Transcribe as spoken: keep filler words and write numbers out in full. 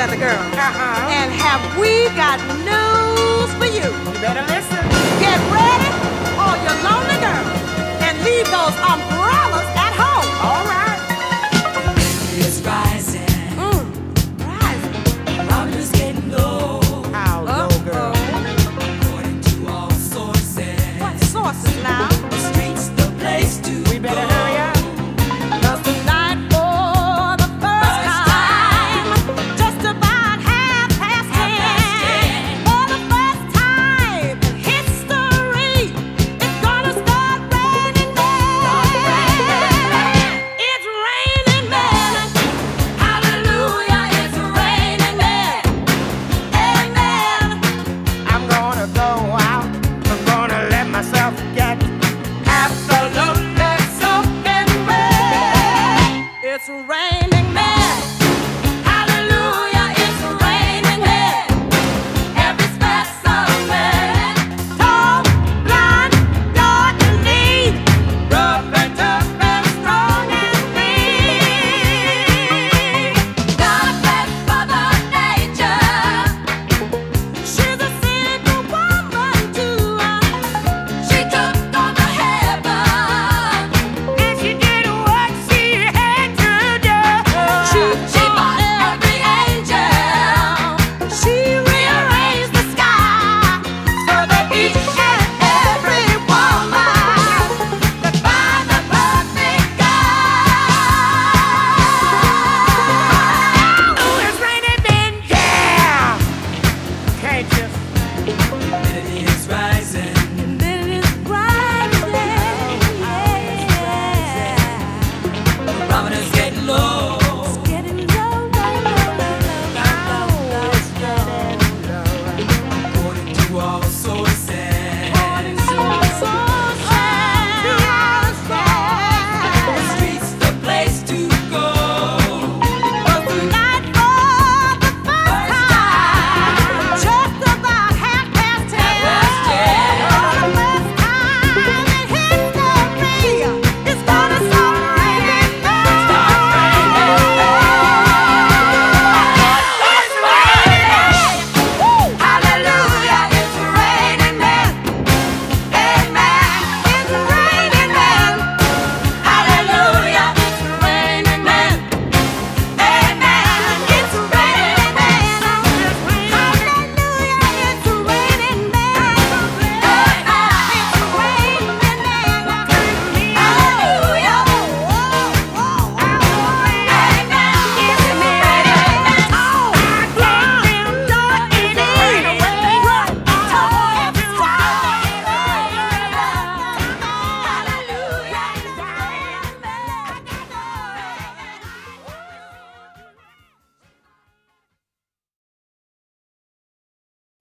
weather girl. Uh-huh. And have we got news for you? You better listen. Get ready, all you lonely girls, and leave those umbrellas at home. All right. It's rising, Mm, rising. problems getting low. How low, girl? According to all sources, What sources now? the streets the place to We better go. hurry up. Cause tonight for the first First time, just about half past Half past ten, ten. for the first time in history, it's gonna start raining men. It's raining men. Hallelujah, it's raining men. Amen. I'm gonna go out. I'm gonna let myself get absolutely soaking wet. It's raining men.